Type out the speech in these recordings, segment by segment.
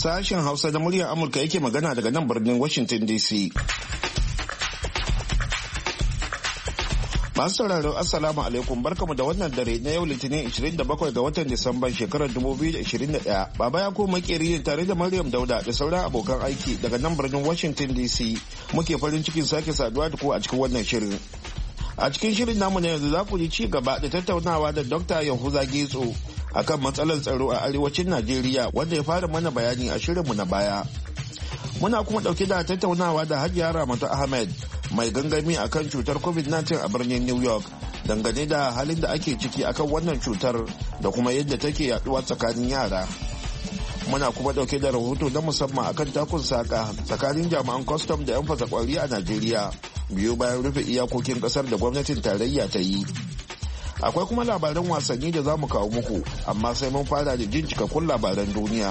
Sashen Hausa da muryar Amurka yake magana daga nan birnin Washington DC. Masu sauraro Assalamu alaikum, barkamu da wannan dare na yau Litinin 27 ga watan Disamban shekarar 2021. Baba ya koma makeri tare da Maryam Dauda da sauran abokan aiki daga nan birnin Washington DC. Muke farin cikin sake saduwa da ku a cikin wannan shirin. A cikin shirin namu na yanzu za ku ji ci gaba da tattaunawa da Dr. Yahuza Getso akan matsalar tsaro a arewacin Najeriya wanda ya fara mana bayani a shirinmu na baya. Muna kuma dauke da tattaunawa da Hajiya Ramatu Ahmed mai gangami akan cutar COVID-19 a birnin New York dangane da halin da ake ciki akan wannan cutar da kuma yadda take yaduwa tsakanin yara. Muna kuma dauke da rahoto na musamman akan takun saka tsakanin jami'an kwastam da 'yan fasa kwari a Najeriya biyu bayan rufe iyakokin kasar da gwamnatin tarayya ta yi. Akwai kuma labaran wasanni da za mu kawo muku, amma sai mun fara da jin cikakkun labaran duniya.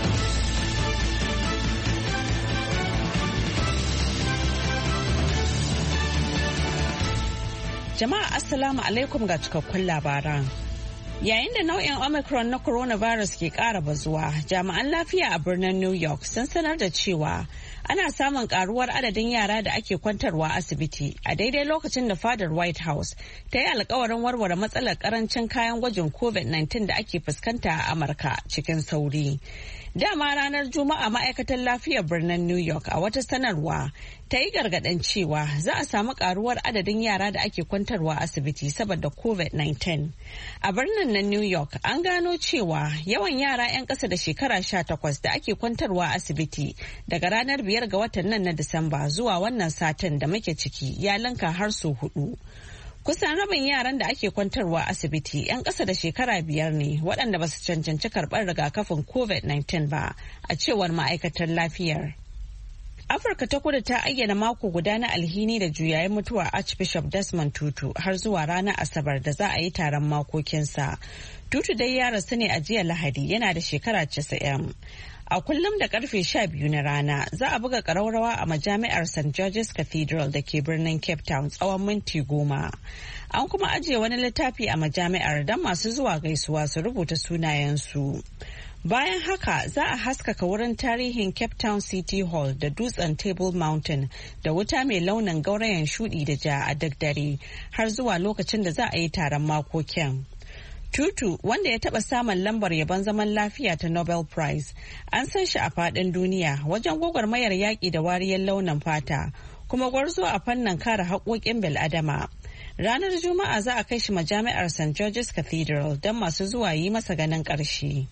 Jama'a Assalamu alaikum ga cikakkun labaran. Yayin da nau'in Omicron na coronavirus ke ƙara bazuwa, jami'an lafiya a birnin New York sun sanar da cewa ana samun karuwar adadin yara da ake kwantarwa asibiti a daidai lokacin da fadar White House ta yi alkawarin warware matsalar karancin kayan gwajin COVID-19 da ake fuskanta a Amurka cikin sauri. Dama ranar Juma'a ma'aikatar lafiyar birnin New York a wata sanarwa ta yi gargaɗin cewa za a samu karuwar adadin yara da ake kwantarwa asibiti saboda COVID-19. A birnin na New York an gano cewa yawan yara 'yan ƙasa da shekara 18 da ake kwantarwa asibiti daga ranar 5 ga watan nan na Disamba zuwa wannan satin da muke ciki ya linka har sau 4. Kusan rabin yaran da ake kwantarwa asibiti 'yan ƙasa da shekara 5 ne waɗanda ba su cancanci karɓar rigakafin COVID-19 ba, a cewar ma'aikatar lafiyar. Afirka ta kudu ta ayyana mako guda na alhini da juyayen mutuwar Archbishop Desmond Tutu har zuwa ranar Asabar da za a yi taron makokinsa. Tutu dai ya rasu ne a jiya Lahadi, yana da shekara 90. A kullum da karfe 12 na rana za a buga ƙararrawa a majami'ar St. George's Cathedral da ke birnin Cape Town tsawon minti 10. An kuma ajiye wani littafi a majami'ar don masu zuwa gaisuwa su rubuta sunayensu. Bayan haka za a haskaka wurin tarihin Cape Town City Hall da dutsen Table Mountain da wuta mai launin gaurayen shudi da ja a duk dare har zuwa lokacin da za a yi taron makokin. Tutu, wanda ya taɓa samun lambar yabon zaman lafiya ta Nobel Prize, an san shi a faɗin duniya wajen gwagwarmayar yaƙi da wariyar launin fata, kuma gwarzo a fannin kare haƙoƙin bil'adama. Ranar Juma'a za a kai shi majami'ar St. George's Cathedral don masu zuwa yi masa ganin ƙarshe.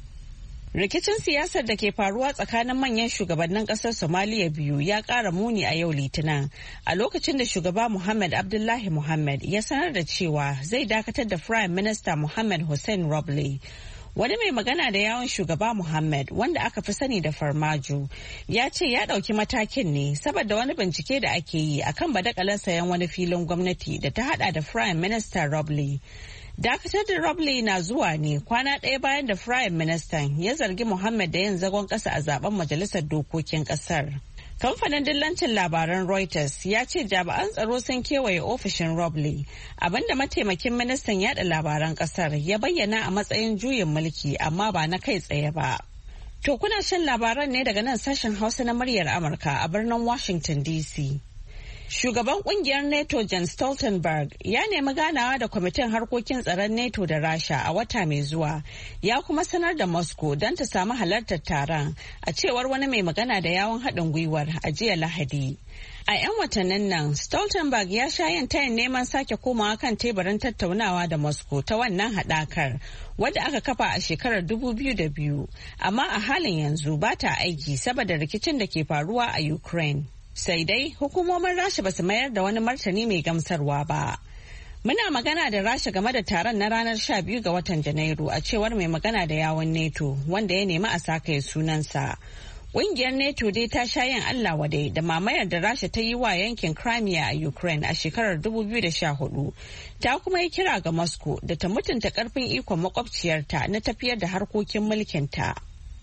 Rikicin siyasar da ke faruwa tsakanin manyan shugabannin kasar Somaliya biyu ya ƙara muni a yau Litinin a lokacin da shugaba Muhammad Abdullahi Muhammad ya sanar da cewa zai dakatar da Prime Minister Muhammad Hussein Roble. Wani mai magana da yawon shugaba Muhammad wanda aka fi sani da Farmajo ya ce ya ɗauki matakin ne saboda wani bincike da ake yi akan badakalar sayan wani filin gwamnati da ta hada da Prime Minister Roble. Dakatar da Roble na zuwa ne kwana ɗaya bayan da Prime Minister ya zargi Muhammad da yin zagon ƙasa a zaben majalisar dokokin ƙasar. Kamfanin dillancin labaran Reuters ya ce jami'an tsaro sun kewaye ofishin Roble, abinda mataimakin ministan yada labaran ƙasar ya bayyana a matsayin juyin mulki amma ba na kai tsaye ba. To kuna shan labaran ne daga nan sashen Hausa na muryar Amurka a birnin Washington DC. Shugaban kungiyar NATO Jens Stoltenberg ya nemi ganawa da kwamitin harkokin tsaron NATO da Rasha a wata mai zuwa, ya kuma sanar da Moscow don ta samu halartar taron, a cewar wani mai magana da yawon haɗin gwiwar a jiya Lahadi. A 'yan watannin nan, Stoltenberg ya sha yin tayin neman sake komawa kan teburin tattaunawa da Moscow ta wannan haɗakar, wadda aka kafa a shekarar 2002, amma a halin yanzu ba ta aiki saboda rikicin da ke faruwa a Ukraine. Sai dai hukumomin Rasha ba su mayar da wani martani mai gamsarwa ba. Muna magana da Rasha game da taron na ranar 12 ga watan Janairu, a cewar mai magana da yawon NATO wanda ya nemi a sakaye sunansa. Ƙungiyar NATO dai ta sha yin Allah wadai da mamayar da Rasha ta yi wa yankin Crimea a Ukraine a shekarar 2014. Ta kuma yi kira ga Moscow da ta mutunta ƙarfin ikon makwabciyarta na tafiyar da harkokin mulkinta.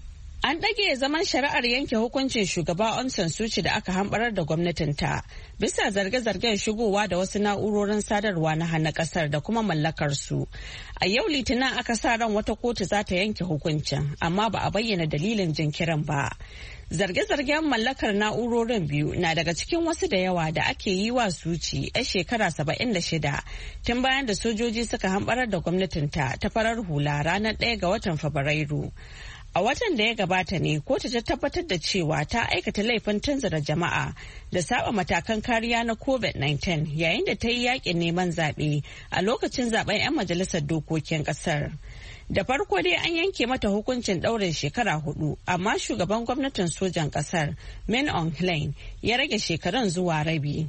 An ɗage zaman shari'ar yanke hukuncin shugaba Aung San Suu Kyi da aka hamɓarar da gwamnatinta bisa zarge-zargen shigowa da wasu na'urorin sadarwa na hana ƙasar da kuma mallakar su. A yau Litinin aka sa ran wata kotu za ta yanke hukuncin, amma ba a bayyana dalilin jinkirin ba. Zarge-zargen mallakar na'urorin biyu na daga cikin wasu da yawa da ake yi wa Suu Kyi a shekara 76 tun bayan da sojoji suka hamɓarar da gwamnatinta ta farar hula ranar 1 ga watan Fabrairu. A watan da ya gabata ne kotu ta tabbatar da cewa ta aikata laifin tunzura jama'a da saba matakan kariya na COVID-19 yayin da ta yi yakin neman zaɓe a lokacin zaben 'yan majalisar dokokin ƙasar. Da farko dai an yanke mata hukuncin ɗaurin shekara 4, amma shugaban gwamnatin sojan ƙasar Min Aung Hlaing ya rage shekarun zuwa rabi.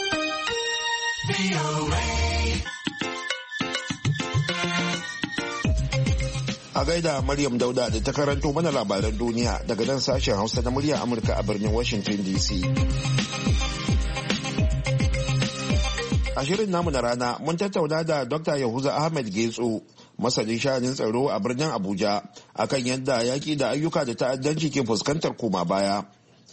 A gaida Maryam Dauda da ta karanto mana labaran duniya daga nan sashen Hausa na murya Amurka a birnin Washington DC. A shirin namu na rana mun tattauna da Dr. Yahuza Ahmed Getso, masanin sha'anin tsaro a birnin Abuja, akan yadda yaƙi da ayyuka da ta'addanci ke fuskantar koma baya.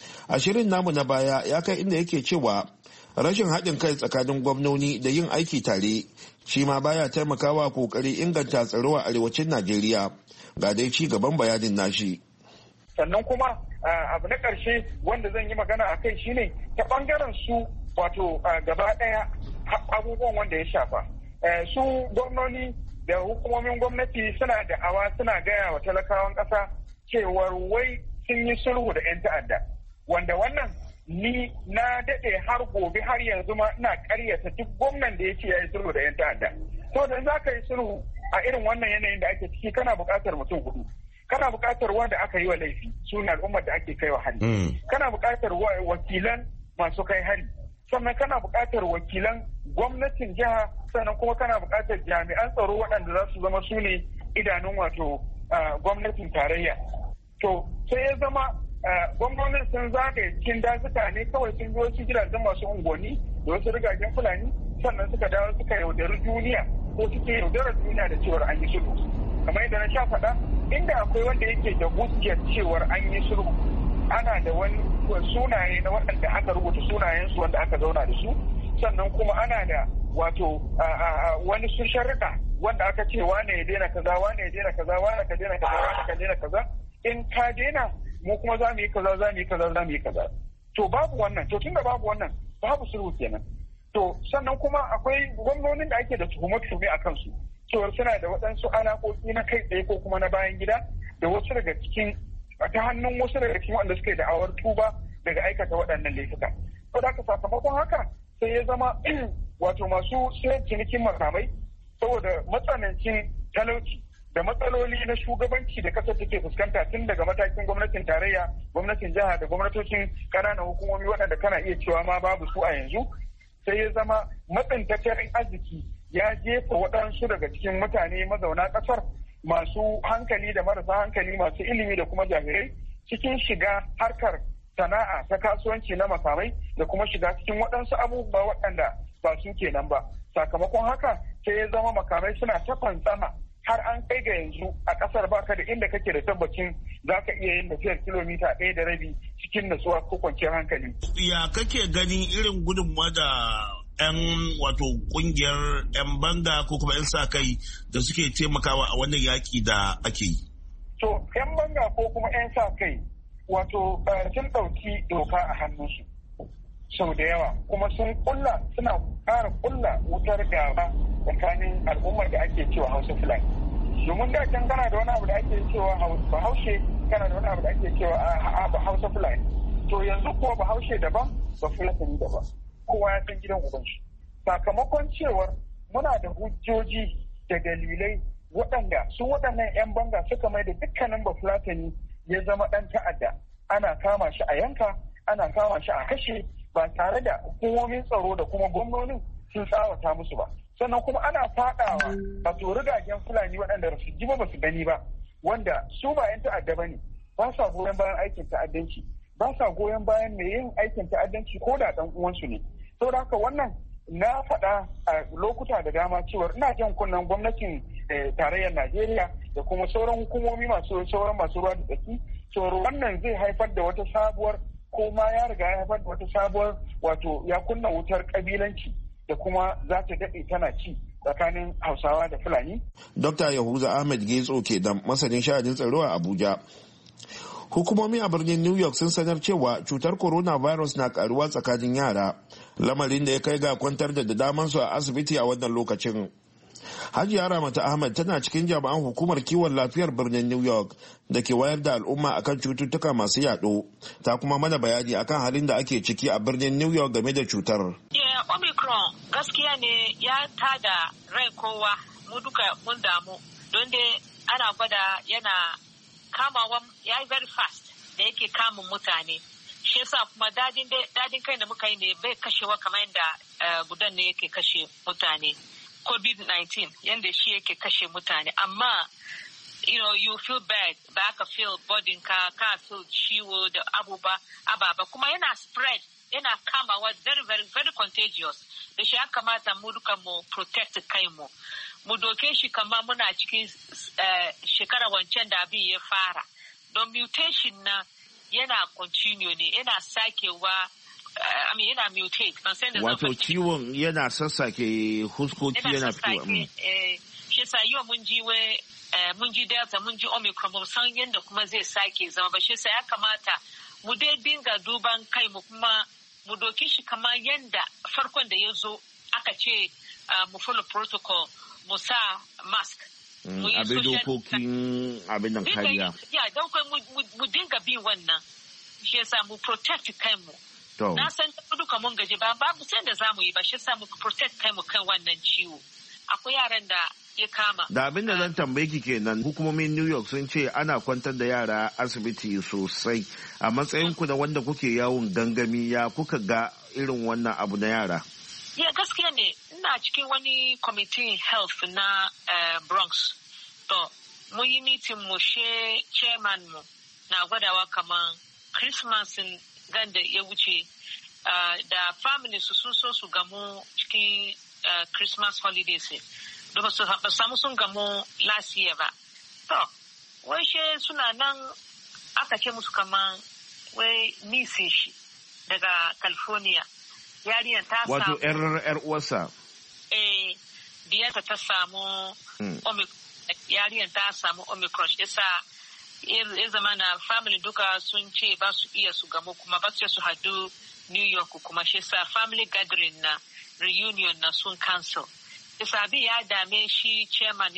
A shirin namu na baya ya kai inda yake cewa rashin haɗin kai tsakanin gwamnoni da yin aiki tare shi ma baya taimakawa kokari inganta tsaro a arewacin Najeriya. Ga dai ci gaban bayanin nashi. Sannan kuma abu na ƙarshe wanda zan yi magana a kai shine ta ɓangaren su wato gaba ɗaya abubuwan wanda ya shafa. Su gwamnoni da hukumomin gwamnati suna da awa suna gaya wa talakawan ƙasa cewar wai sun yi sulhu da 'yan ta'adda. Wanda wannan ni na daɗe har gobe har yanzu ma ina ƙaryata duk gwamnan da ya ce ya yi sulhu da 'yan ta'adda. To da za ka yi sulhu a irin wannan yanayin da ake ciki kana buƙatar mutum hudu. Kana buƙatar wanda aka yi wa laifi su ne al'ummar da ake kai wa hari. Kana buƙatar wakilan masu kai hari. Sannan kana buƙatar wakilan gwamnatin jiha, sannan kuma kana buƙatar jami'an tsaro waɗanda za su zama su ne idanun wato gwamnatin tarayya. To sai ya zama gwamnonin sun zagaye cikin dazuka ne kawai sun zo su gidajen masu unguwanni da wasu rigagen fulani, sannan suka dawo suka yaudari duniya ko suke yaudarar duniya da cewar an yi sulhu. Kamar yadda na sha faɗa, inda akwai wanda yake da hujjar cewar an yi sulhu, ana da wani sunaye na waɗanda aka rubuta sunayensu wanda aka zauna da su, sannan kuma ana da wato wani sun sharuɗa wanda aka ce wane ya daina kaza, wane ya daina kaza, wane ka daina kaza, wane ka daina kaza, in ka daina mu kuma za mu yi kaza, za mu yi kaza, za mu yi kaza. To babu wannan, to tunda babu wannan babu sulhu kenan. To sannan kuma akwai gwamnonin da ake da tuhume a kansu cewar suna da waɗansu alaƙoƙi na kai tsaye ko kuma na bayan gida da wasu daga cikin ta hannun wasu daga cikin wanda suke da'awar tuba daga aikata waɗannan laifuka. To da sakamakon haka sai ya zama wato masu sayar cinikin makamai saboda matsanancin talauci da matsaloli na shugabanci da kasar take fuskanta tun daga matakin gwamnatin tarayya, gwamnatin jiha da gwamnatocin ƙananan hukumomi waɗanda kana iya cewa ma babu su a yanzu, sai ya zama matsin tattalin arziki ya jefa waɗansu daga cikin mutane mazauna ƙasar masu hankali da marasa hankali, masu ilimi da kuma jahilai cikin shiga harkar sana'a ta kasuwanci na makamai da kuma shiga cikin waɗansu abubuwa waɗanda ba su kenan ba. Sakamakon haka sai ya zama makamai suna ta fantsama har an kai ga yanzu a ƙasar baka da inda kake da tabbacin za ka iya yin tafiyar kilomita 1.5 cikin natsuwa ko kwanciyar hankali. Ya kake ganin irin gudunmawa da 'yan wato kungiyar 'yan banga ko kuma 'yan sa kai da suke taimakawa a wannan yaƙi da ake yi? To 'yan banga ko kuma 'yan sa kai wato sun ɗauki doka a hannunsu sau da yawa kuma suna ƙara kulla wutar gaba tsakanin al'ummar da ake cewa Hausa Fulani. Domin da can kana da wani abu da ake cewa Bahaushe, kana da wani abu da ake cewa Hausa Fulani. To yanzu kuwa Bahaushe daban, Bafulatani daban. Kowa ya san gidan ubanshi. Sakamakon cewar muna da hujjoji da dalilai waɗanda su waɗannan 'yan banga suka mai da dukkanin Bafulatani ya zama ɗan ta'adda. Ana kama shi a yanka, ana kama shi a kashe ba tare da hukumomin tsaro da kuma gwamnonin sun tsawata musu ba. Sannan kuma ana faɗawa wato rigagen Fulani waɗanda su ji ba su gani ba, wanda su ba 'yan ta'adda ba ne, ba sa goyon bayan aikin ta'addanci, ba sa goyon bayan mai yin aikin ta'addanci ko da ɗan uwansu ne. Saboda haka wannan na faɗa a lokuta da dama cewa ina jan kunnen gwamnatin tarayyar Najeriya da kuma sauran hukumomi sauran masu ruwa da tsaki so wannan zai haifar da wata sabuwar ko ma ya riga ya haifar da wata sabuwar wato ya kunna wutar kabilanci da kuma za ta daɗe tana ci tsakanin Hausawa da Fulani. Dr. Yahuza Ahmed Getso ke da masanin sha'anin tsaro a Abuja. Hukumomi a birnin New York sun sanar cewa cutar coronavirus na karuwa tsakanin yara, lamarin da ya kai ga kwantar da damansu a asibiti a wannan lokacin. Hajiya Ramatu Ahmad tana cikin jami'an hukumar kiwon lafiyar birnin New York da ke wayar da al'umma akan cututtuka masu yaɗo. Ta kuma mana bayani akan halin da ake ciki a birnin New York game da cutar. Omicron gaskiya ne ya tada rai kowa, mu duka mun damu don dai ana gwada yana kamawa ya yi very fast da yake kamun mutane. Shi yasa kuma dadin kai da muka yi ne bai kashewa kamar yadda gudan ne yake kashe mutane. COVID-19 yadda shi yake kashe mutane, amma you feel bad, ba ka feel bodin ka feel ciwo da ababa kuma yana spread, yana kamawa very very very contagious. Da shi ya kamata mu duka mu protect kai mu doke shi kamar muna cikin shekara wancan da abin ya fara, don mutation na yana continue ne, yana sakewa. Yana mutate. Wato ciwon yana sassake huskoki yana fitowa. Shi sa yau mun ji Delta, mun ji Omicron, ba san yadda kuma zai sake zama ba. Shi sa ya kamata mu dai dinga duban kai mu kuma mu doki shi kamar yadda farkon da ya zo aka ce mu follow protocol, mu sa mask. Abin dokokin abin nan kariya. Ya, don kai mu dinga bin wannan. Shi sa mu protect kai mu. Na san duka mun gaji babu sai da zamu yi ba, shi sa mu protect kai mu kan wannan ciwo. Akwai yaran da ya kama. Da abin da zan tambaye ki kenan, hukumomin New York sun ce ana kwantar da yara asibiti sosai. A matsayin ku da wanda kuke yawon gangami, ya kuka ga irin wannan abu na yara? Ya gaskiya ne, ina cikin wani committee health na Bronx. To, mun yi meeting mu she chairman mu na gwadawa kaman Christmas ganda ya wuce da family su sun so su gamu cikin Christmas holidays da ba su samu sun gamu last year ba. To, wai she suna nan aka ce musu kaman wai nisin shi daga California. Yariyar ta samu. Wato ‘yar uwarsa. Diyarta ta samu yariyar ta samu Omicron, shi yasa ya zama na family duka sun ce ba su iya su gamu kuma ba su hadu New York kuma shi sa family gathering na reunion na sun cancel. Isa abin ya dame shi chairman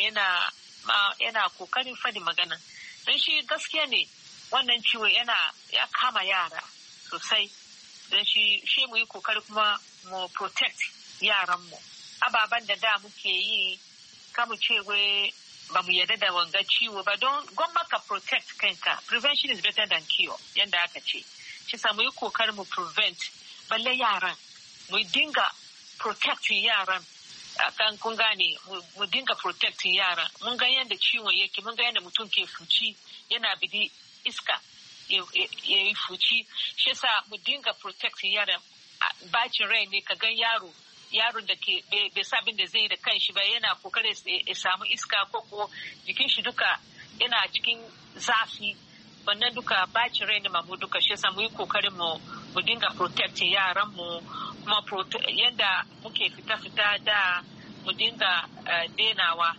yana kokarin fadi magana. Don shi gaskiya ne wannan ciwo ya kama yara sosai. Don shi mu yi kokari kuma mu protect yaran mu. Ababen da muke yi kamu ce wai ba mu yarda da wanga ciwo ba, don gwamma ka protect kanka. Prevention is better than cure, yanda aka ce. Shi sa mu yi kokarin mu prevent, balle yaran, mu dinga protecting yaran. Kan kun gane, mu dinga protecting yaran. Mun ga yanda ciwon yake, mun ga yanda mutum ke fuci, yana bidi iska ya yi fuci. Shi sa mu dinga protecting yaran. Bacin rai ne ka gan yaron da ke bai sabin da zai da kanshi ba, yana kokarin ya samu iska ko jikin shi duka yana cikin zafi, wannan duka bacin rai ne mu duka. Shi yasa mu yi kokarin mu dinga protect yaran mu kuma yanda muke fita da mu dinga denawa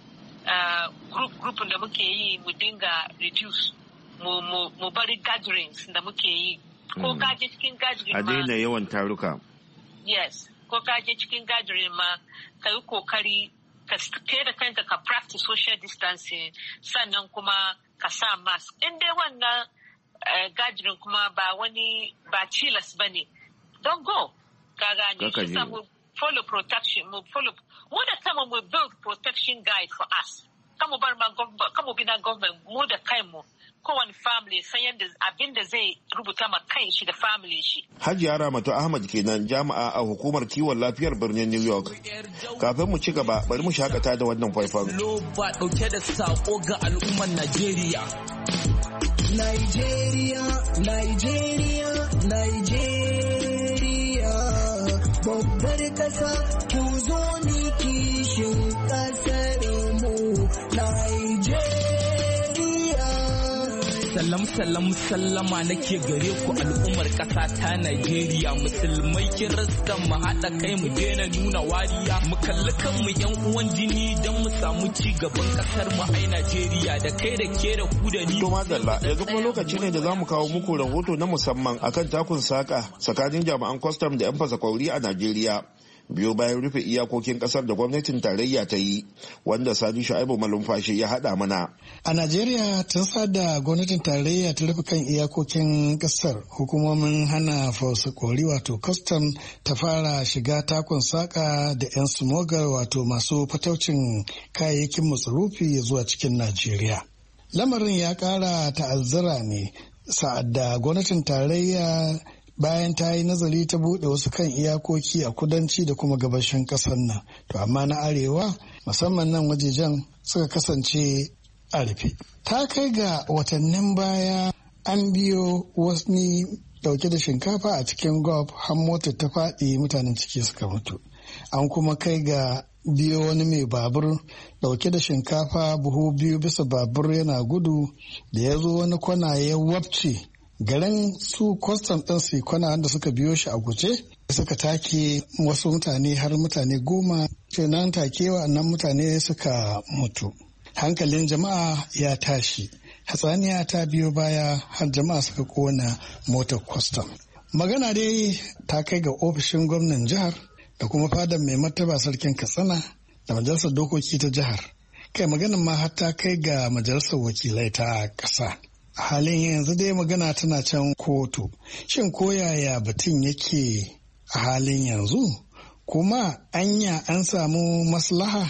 group da muke yi mu dinga reduce mu bari gatherings da muke yi ko kaje cikin gathering ma a daina yawan taruka. Yes, ko kaje cikin gathering ma ka yi kokari ka kai da kanka ka practice social distancing, sannan kuma ka sa mask. In dai wannan gathering kuma ba tilas ba ne, don go, ka gane. Shi sa mu follow protection, mu da kama mu build protection guide for us. Kamu bi na government, mu da kanmu, kowane family san yadda abin da zai rubuta ma kan shi da family shi. Hajiya Ramatu Ahmad kenan, jami'a a hukumar kiwon lafiyar birnin New York. Kafin mu ci gaba, bari mu shakata da wannan faifan. Loba dauke da sako ga al'ummar Najeriya. Nigeria, babbar kasa ku zo ni kishin kasar mu Nigeria. salam sallama nake gare ku al'ummar ƙasa ta Najeriya, musulmai kirista mu haɗa kai mu daina nuna wariya, mu kalli kanmu yan uwan jini don mu samu ci gaban ƙasar mu ai Najeriya, da kai da ke da ku da ni. To madalla, yanzu kuma lokaci ne da za mu kawo muku rahoto na musamman akan takun saka tsakanin jami'an kwastam da 'yan fasa kwauri a Najeriya. Biyo bayan rufe iyakokin kasar da gwamnatin tarayya ta yi, wanda Sani Shu'aibu Malumfashi ya haɗa mana. A Najeriya tun da gwamnatin tarayya ta rufe kan iyakokin kasar, hukumomin hana fausakori wato custom ta fara shiga takun saka da 'yan smogar wato masu fataucin kayayyakin masarufi zuwa cikin Najeriya. Lamarin ya ƙara ta'azzara ne sa'ad da gwamnatin tarayya bayan ta yi nazari ta buɗe wasu kan iyakoki a kudanci da kuma gabashin ƙasar nan. To amma na arewa musamman nan wajejen suka kasance a rufe. Ta kai ga watannin baya an biyo wani dauke da shinkafa a cikin gob har motar ta faɗi mutanen ciki suka mutu. An kuma kai ga biyo wani mai babur dauke da shinkafa buhu 2 bisa babur yana gudu da ya zo wani kwana ya wabce. Garin su kwastam ɗin su kwana wanda suka biyo shi a guje suka take wasu mutane har mutane 10 nan take wa'annan mutane suka mutu. Hankalin jama'a ya tashi, hatsaniya ta biyo baya har jama'a suka kona motar kwastam. Magana dai ta kai ga ofishin gwamnan jihar da kuma fadar mai martaba sarkin Katsina da majalisar dokoki ta jihar. Kai maganin ma har ta kai ga majalisar wakilai ta ƙasa. A halin yanzu dai magana tana can kotu. Shin koyaya batun yake a halin yanzu? Kuma anya an samu maslaha?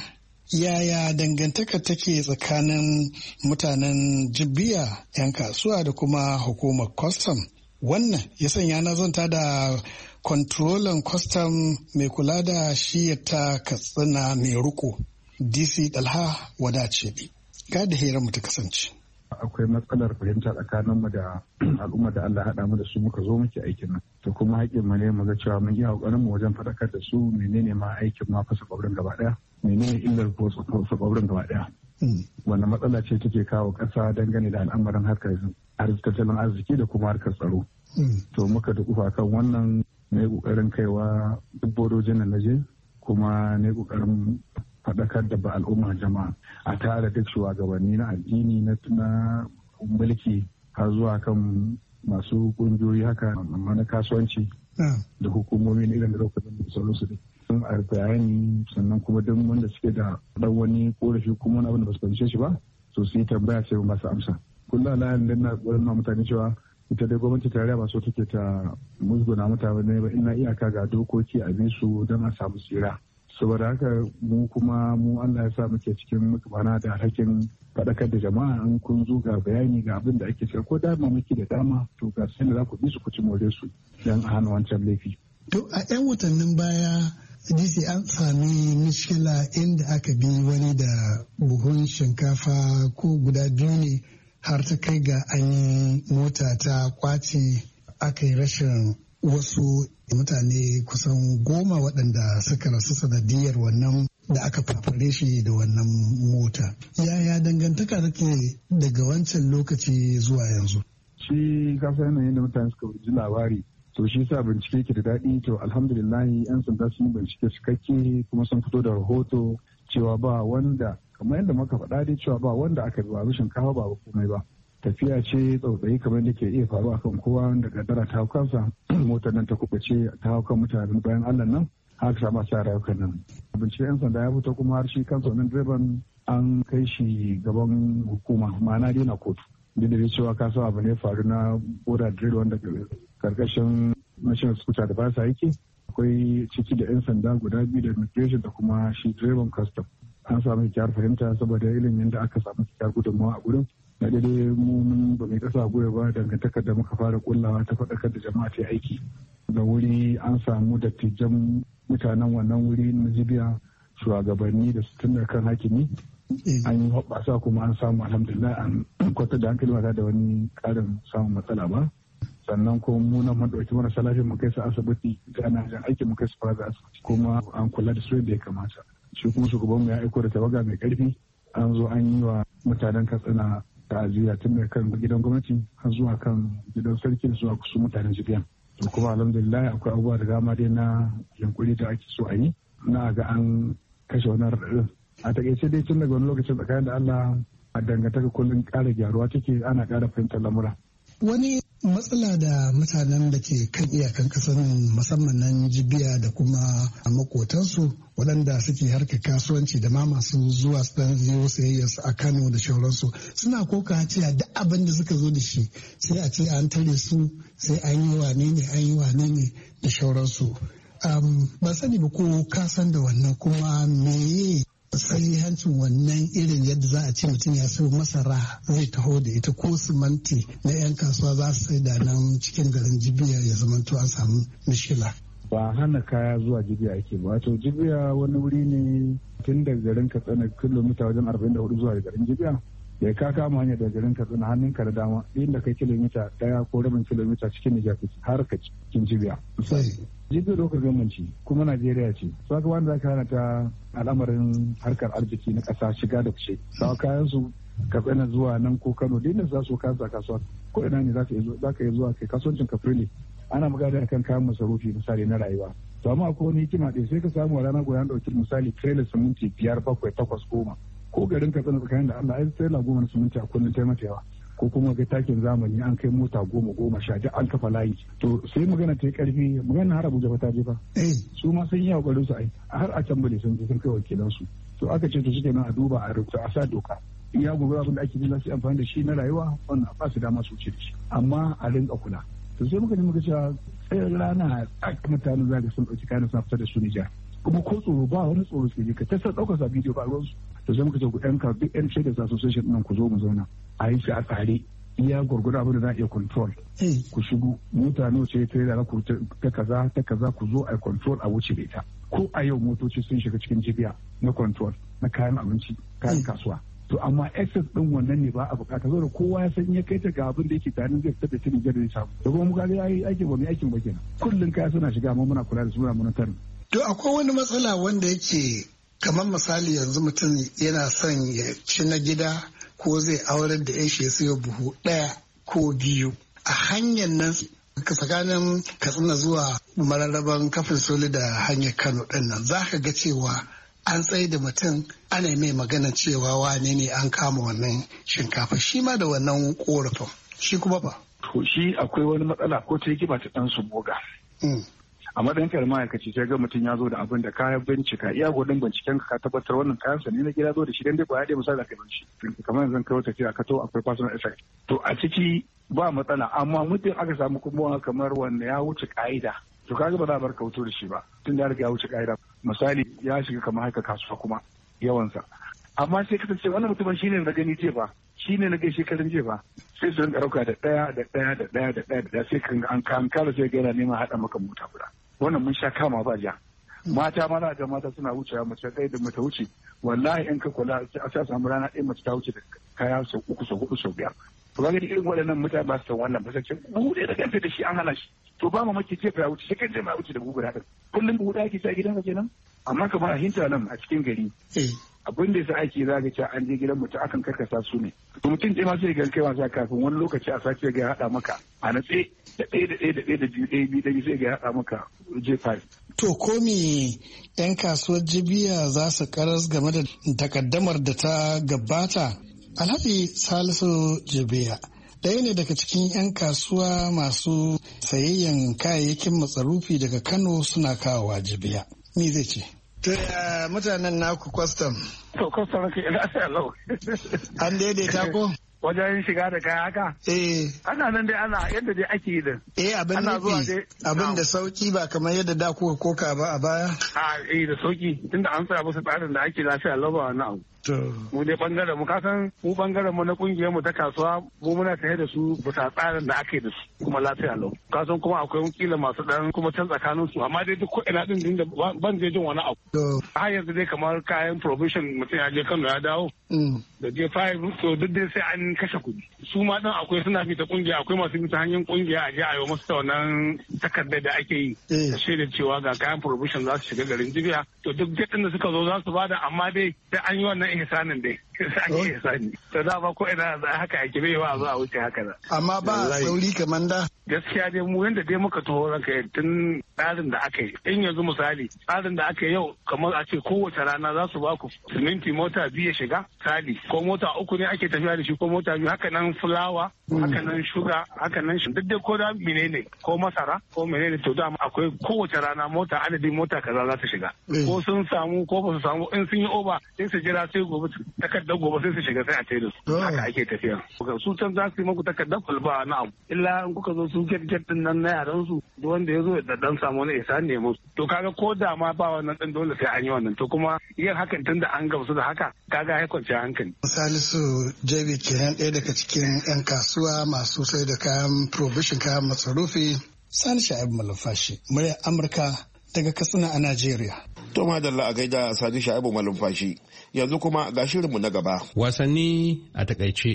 Yaya dangantaka take tsakanin mutanen Jibiya 'yan kasuwa da kuma hukumar kwastam? Wannan ya sanya na zanta da kwantrolan kwastam mai kula da shiyar ta Katsina mai riko DC Dalha Wadace. Ga da hirar mu ta kasance. Akwai matsalar fahimta tsakaninmu da al'umma da Allah haɗa mu da su muka zo muke aikin nan. To kuma haƙƙin mu ne mu ga cewa mun yi ƙoƙarin mu wajen faɗakar da su menene ma aikin ma fasa ƙwabrin gaba ɗaya, menene illar fasa ƙwabrin gaba ɗaya. Wannan matsala ce take kawo ƙasa dangane da al'amarin harkar tattalin arziki da kuma harkar tsaro. To muka da kufa kan wannan na yi ƙoƙarin kaiwa duk bodojin da na je kuma na yi ƙoƙarin faɗakar da ba al'umma jama'a a tare da shugabanni na addini na mulki har zuwa kan masu ƙungiyoyi haka amma na kasuwanci da hukumomi na irin da lokacin da sauransu da sun a bayani sannan kuma duk wanda suke da ɗan wani korafi kuma wani abin da ba su fahimce shi ba so su yi tambaya sai ba su amsa kullum alayan da na ƙwarin na mutane cewa ita dai gwamnati tarayya ba so take ta musguna mutane ba ina iyaka ga dokoki a su don a samu tsira. Saboda haka mu Allah ya sa muke cikin mana da alhakin faɗakar da jama'a an kun zo ga bayani ga abin da ake cewa ko dama muke da dama to ga sai da za ku bi su ku ci more su don a hana wancan laifi. To a 'yan watannin baya DC an sami mishkila inda aka bi wani da buhun shinkafa ko guda 2 ne har ta kai ga an yi mota ta kwace aka yi rashin wasu mutane kusan 10 waɗanda suka rasu sanadiyar wannan da aka fafare shi da wannan mota. Yaya dangantaka take daga wancan lokaci zuwa yanzu? Shi kasa yanayin da mutane suka ji labari to shi sa bincike ke da daɗi to alhamdulillahi 'yan sanda sun yi bincike cikakke kuma sun fito da rahoto cewa ba wanda kamar yadda muka faɗa dai cewa ba wanda aka bi ba shinkafa ba komai ba. Tafiya ce tsautsayi kamar da ke iya faruwa kan kowa da kaddara ta hau kansa motar nan ta kubuce ta hau kan mutane bayan Allah nan haka sama sa rayukan nan. Bincike 'yan sanda ya fito kuma har shi kansa wannan direban an kai shi gaban hukuma ma'ana dai na kotu. Duk da cewa ka san abu ne faru na boda drill wanda karkashin national scooter da ba sa yake akwai ciki da 'yan sanda guda 2 da immigration da kuma shi direban custom. An samu kyakkyawar fahimta saboda ilimin da aka samu kyakkyawar gudunmawa a gurin. Na daidai mu ba mai kasa goya ba dangantakar da muka fara kullawa ta faɗakar da jama'a ta aiki. Da wuri an samu dattijan mutanen wannan wuri na Jibiya shugabanni da su tun kan hakimi. An yi hoɓɓasa kuma an samu alhamdulillah an kwatar da hankali ba da wani ƙarin samun matsala ba. Sannan kuma mu nan mun ɗauki marasa lafiya mu kai su asibiti da ana jan aiki mu kai su fara asibiti kuma an kula da su yadda ya kamata. Shi kuma shugabanmu ya aiko da tawaga mai ƙarfi an zo an yi wa mutanen Katsina ta'aziyya tun daga kan gidan gwamnati har zuwa kan gidan sarki da zuwa kusa mutanen jibiyan. To kuma alhamdulillah akwai abubuwa da dama dai na yankuri da ake so a yi na ga an kashe wani raɗaɗin. A takaice dai tun daga wani lokacin tsakanin da Allah a dangantaka kullum ƙara gyaruwa take ana ƙara fahimtar lamura. Wani matsala da mutanen da ke kan iyakan kasar musamman nan jibiya da kuma makotansu waɗanda suke harkar kasuwanci da ma masu zuwa su dan zai sayayyarsu a Kano da shauransu suna koka cewa duk abin da suka zo da shi sai a ce an tare su sai an yi wane ne da shauransu. Ba sani ba ko ka san da wannan kuma meye hancin wannan irin yadda za a ce mutum ya sayo masara zai taho da ita ko simanti na 'yan kasuwa za su sai da nan cikin garin jibiya ya zamanto an samu mishkila. Ba hana kaya zuwa jibiya ake ba. Wato jibiya wani wuri ne tun daga garin Katsina kilomita wajen 44 zuwa garin jibiya. Da ka kama hanyar daga garin Katsina hannunka da dama inda kai kilomita 1 ko rabin kilomita cikin Nijar har ka cikin jibiya. Jibiya dokar gamanci kuma Najeriya ce. Saka wanda za ka hana ta al'amarin harkar arziki na ƙasa shiga da fice. Sawa kayan su Katsina zuwa nan ko Kano da inda za su kasa kasuwa ko ina ne za ka yi zuwa kai kasuwancin kafiri ana magana akan kayan masarufi misali na rayuwa. To amma akwai wani hikima ɗaya sai ka samu a rana guda ɗauki misali trailer siminti 5, 7, 8, 10 ko garin Katsina tsakanin da Allah ai trailer 10 na siminti a kullum ta mata yawa. Ko kuma ga takin zamani an kai mota 10, 10 an kafa layi. To sai magana ta yi karfi magana har Abuja ta je fa. Su ma sun yi kokarin su ai har a can bane sun kai wakilan su. To aka ce to shi kenan a duba a rubuta a sa doka. Iya gobe abin da ake ji za su amfani da shi na rayuwa wannan ba su dama su wuce da shi. Amma a rinka kula. To sai muka ji muka cewa tsayin rana a mutane za ka sun ɗauki kayan suna fitar da su Nijar. Kuma ko tsoro ba wani tsoro suke ji ka tasar ɗaukar sa bidiyo ba ruwansu. To sai muka ce ku ɗan ka duk ƴan traders association ɗin ku zo mu zauna. A yi shi a tsare iya gwargwado abin da za a iya control ku shigo mutane ce ta da ku ta kaza ku zo a control a wuce da ita ko a yau motoci sun shiga cikin jibiya na control na kayan abinci kayan kasuwa to amma excess din wannan ne ba a bukata zo da kowa ya san ya kai ta ga abin da yake tare zai fitar da shi da zai samu da kuma muka ga yayi aikin ba mai aikin ba kenan kullun kaya suna shiga amma muna kula da su muna monitoring. To akwai wani matsala wanda yake kamar misali yanzu mutum yana son ya ci na gida ko zai aurar da yashi ya sayo buhu 1 ko 2 a hanyar nan tsakanin Katsina zuwa mararraban kafin soli da hanyar Kano ɗin nan za ka ga cewa an tsaye da mutum ana mai magana cewa wane ne an kama wannan shinkafa shi ma da wannan korafin shi kuma ba. To shi akwai wani matsala ko ta hikima ta ɗan su boga. A matsayin kar ma'aikaci sai ga mutum ya zo da abin da kayan bincika iya godin binciken ka tabbatar wannan kayan sa ne na gida zo da shi dan dai ba ya dai misali kai bincike kamar yanzu kai wata tafiya ka to akwai personal effect to a ciki ba matsala amma mutum aka samu kuma kamar wanda ya wuce ka'ida to kaga ba za a bar kauto da shi ba tun da ya wuce ka'ida misali ya shiga kamar haka kasuwa kuma yawansa amma sai ka ce wannan mutumin shine na gani ce ba shine na gaishe shekarun je ba sai su rinka ɗauka da ɗaya sai an kala sai ga yana neman haɗa maka mota guda wannan mun sha kama ba ja mata mana da mata suna wucewa mace ɗaya da mata wuce wallahi in ka kula a sa samu rana ɗaya mace ta wuce da kaya sau 3 sau 4 sau 5 to ga irin waɗannan mutane ba su san wannan ba sai buhu ɗaya da kanta da shi an hana shi to ba mamaki ce fa ya wuce shi kan ma wuce da buhu ɗaya kullum buhu ɗaya ke sa gidansa kenan amma kamar a hinta nan a cikin gari abin da yasa ake zaga cewa an je gidan mutum akan karkasa su ne to mutum ɗaya ma sai ga kai wasa kafin wani lokaci a sace ga ya haɗa maka a natse da ɗaya da biyu sai ga ya haɗa maka J5. To ko me 'yan kasuwar jibiya za su karas game da takaddamar da ta gabata? Alhaji Salisu Jibiya ɗaya ne daga cikin 'yan kasuwa masu sayayyan kayayyakin matsarufi daga Kano suna kawowa jibiya. Me zai ce? To mutanen naku kwastam. To kwastam ke ina sai lau. An daidaita ko? Wajen shiga da kaya haka? Ana nan dai ana yadda dai ake yi din. Abin da sauki ba kamar yadda da kuka koka ba a baya? Da sauki tunda an tsaya musu tsarin da ake lafiya lau ba wani abu. Mu dai bangaren mu kasan mu bangaren mu na kungiyar mu ta kasuwa mu muna tare da su bisa tsarin da ake da su kuma lafiya lau kasan kuma akwai wakila masu dan kuma can tsakanin su amma dai duk ina din da ban je jin wani abu har yanzu dai kamar kayan provision mutum ya je Kano ya dawo da J5 to duk dai sai an kashe kuɗi su ma dan akwai suna fita kungiya akwai masu fita hanyar kungiya a je a yi musu ta wannan takardar da ake yi da shaida cewa ga kayan provision za su shiga garin Jibiya to duk din da suka zo za su bada amma dai sai an yi wannan ihsanin dai ake sani. To dama ko ina haka ake bai wa zuwa wuce haka da. Amma ba sauri kamar da. Gaskiya dai mu yanda dai muka taho ranka tun tsarin da aka yi. In yanzu misali tsarin da aka yi yau kamar a ce kowace rana za su ba ku siminti mota biyu ya shiga sali ko mota 3 ne ake tafiya da shi ko mota 2 haka nan fulawa haka nan shuga haka nan duk dai ko da menene ko masara ko menene to da akwai kowace rana mota adadin mota kaza za ta shiga. Ko sun samu ko ba su samu in sun yi oba sai su jira sai gobe takardar gobe sai su shiga sai a taida su haka ake tafiya. Su can za su yi maku takardar kulba na abu illa in kuka zo su get din nan na yaran su duk wanda ya zo ya dan samu wani isa ne musu to kaga ko da ma ba wannan din dole sai an yi wannan to kuma yin hakan tunda an gamsu da haka kaga ya kwanci hankali. Salisu Jabi kenan ɗaya daga cikin 'yan kasuwa masu sai da kayan provision kayan masarufi. Sani Sha'ibu Malumfashi muryar Amurka daga Katsina a Najeriya. To madalla a gaida Sani Sha'ibu Malumfashi yanzu kuma ga shirinmu na gaba. Wasanni a takaice.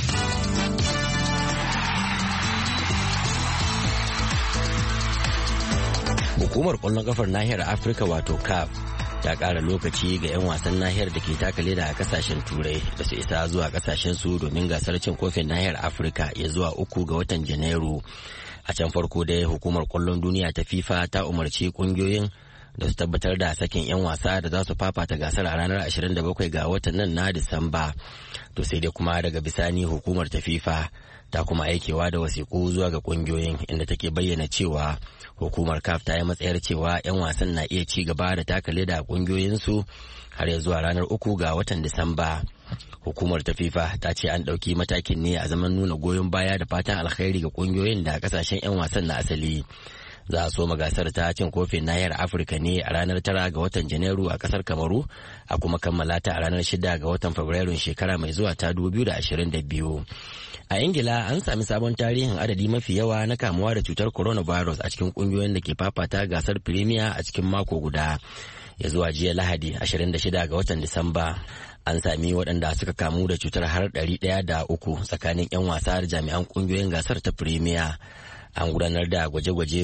Hukumar ƙwallon ƙafar nahiyar Afirka wato CAF ta ƙara lokaci ga 'yan wasan nahiyar da ke taka leda a kasashen turai da su isa zuwa kasashen su domin gasar cin kofin nahiyar Afirka ya zuwa 3 ga watan Janairu. A can farko dai hukumar ƙwallon duniya ta FIFA ta umarci ƙungiyoyin da su tabbatar da sakin 'yan wasa da za su fafata gasar a ranar 27 ga watan nan na Disamba. To sai dai kuma daga bisani hukumar ta FIFA ta kuma aikewa da wasiƙu zuwa ga ƙungiyoyin inda take bayyana cewa hukumar CAF ta yi matsayar cewa 'yan wasan na iya ci gaba da taka leda a ƙungiyoyinsu har ya zuwa ranar 3 ga watan Disamba. Hukumar ta FIFA ta ce an ɗauki matakin ne a zaman nuna goyon baya da fatan alkhairi ga ƙungiyoyin da kasashen 'yan wasan na asali. Za a soma gasar ta cin kofin nahiyar Afirka ne a ranar 9 ga watan Janairu a kasar Kamaru a kuma kammala ta a ranar 6 ga watan Fabrairun shekara mai zuwa ta 2022. A Ingila an sami sabon tarihin adadi mafi yawa na kamuwa da cutar coronavirus a cikin kungiyoyin da ke fafata gasar Premier a cikin mako guda. Ya zuwa jiya Lahadi 26 ga watan Disamba an sami waɗanda suka kamu da cutar har 103 tsakanin 'yan wasa da jami'an kungiyoyin gasar ta Premier. An gudanar da gwaje-gwaje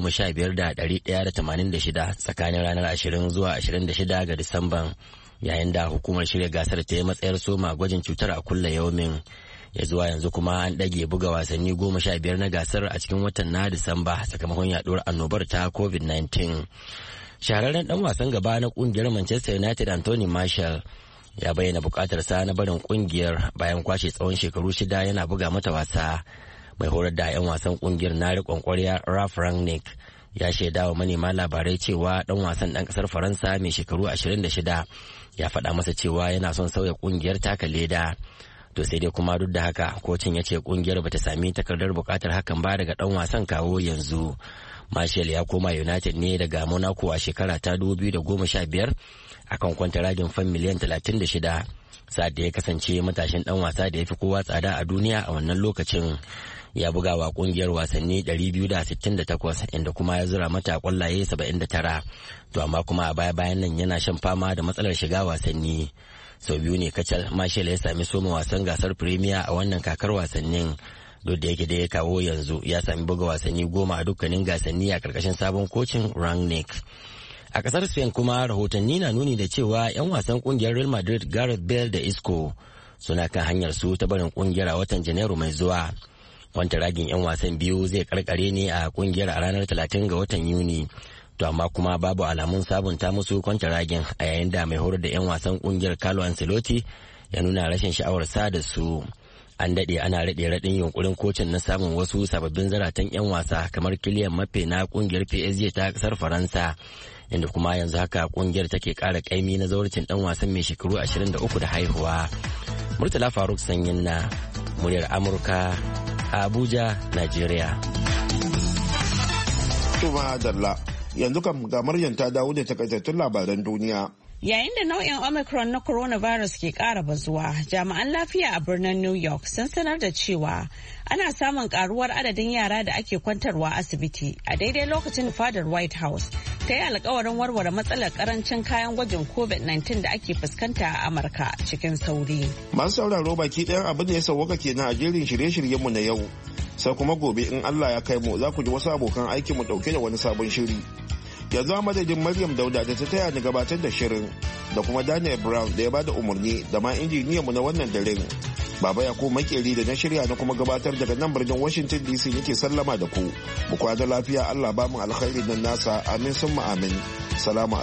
15,186 tsakanin ranar 20 zuwa 26 ga Disamban yayin da hukumar shirya gasar ta yi matsayar soma gwajin cutar a kulla yaumin. Ya zuwa yanzu kuma an ɗage buga wasanni 15 na gasar a cikin watan na Disamba sakamakon yaduwar annobar ta COVID-19. Shahararren ɗan wasan gaba na ƙungiyar Manchester United Anthony Martial ya bayyana buƙatarsa na barin ƙungiyar bayan kwashe tsawon shekaru 6 yana buga mata wasa. Mai horar da 'yan wasan ƙungiyar na riƙon ƙwarya Ralf Rangnick ya shaida wa manema labarai cewa ɗan wasan ɗan ƙasar Faransa mai shekaru 26 ya faɗa masa cewa yana son sauya ƙungiyar taka leda. To sai dai kuma duk da haka kocin ya ce kungiyar bata sami takardar bukatar hakan ba daga dan wasan kawo yanzu. Martial ya koma United ne daga Monaco a shekara ta 2015 akan kwantaragin fan miliyan 36 sa'ad da ya kasance matashin dan wasa da ya fi kowa tsada a duniya a wannan lokacin. Ya buga wa kungiyar wasanni 268 inda kuma ya zura mata kwallaye 79. To amma kuma a baya-bayan nan yana shan fama da matsalar shiga wasanni. Sau biyu ne kacal Martial ya sami soma wasan gasar Premier a wannan kakar wasannin. Duk da yake da ya kawo yanzu ya sami buga wasanni 10 a dukkanin gasanni a karkashin sabon kocin Rangnick. A kasar Spain kuma rahotanni na nuni da cewa 'yan wasan kungiyar Real Madrid Gareth Bale da Isco suna kan hanyar su ta barin kungiyar a watan Janairu mai zuwa. Kwantaragin 'yan wasan biyu zai karkare ne a kungiyar a ranar 30 ga watan Yuni. To amma kuma babu alamun sabunta musu kwantaragin a yayin da mai horar da 'yan wasan kungiyar Carlo Ancelotti ya nuna rashin sha'awar sa da su. An daɗe ana raɗe-raɗin yunkurin kocin na samun wasu sababbin zaratan 'yan wasa kamar Kylian Mbappe na kungiyar PSG ta kasar Faransa, inda kuma yanzu haka kungiyar take ƙara ƙaimi na zawarcin ɗan wasan mai shekaru 23 da haihuwa. Murtala Faruk Sanyin na muryar Amurka a Abuja, Najeriya. Yanzu kam ga Maryam ta dawo da takaitattun labaran duniya. Yayin da nau'in Omicron na coronavirus ke ƙara bazuwa, jami'an lafiya a birnin New York sun sanar da cewa ana samun karuwar adadin yara da ake kwantarwa asibiti a daidai lokacin fadar White House ta yi alkawarin warware matsalar karancin kayan gwajin COVID-19 da ake fuskanta a Amurka cikin sauri. Masu sauraro baki ɗayan abin da ya sauwaka kenan a jerin shirye-shiryenmu na yau. Sai kuma gobe in Allah ya kai mu za ku ji wasu abokan aikinmu ɗauke da wani sabon shiri. yanzu a madadin Maryam Dauda da ta taya ni gabatar da shirin da kuma Daniel Brown da ya bada umarni da ma injiniyan mu na wannan daren. Baba ya ko makeri da na shirya na kuma gabatar daga nan birnin Washington DC nake sallama da ku. Mu kwana lafiya, Allah ba mu alkhairi nan nasa, amin summa amin. Salamu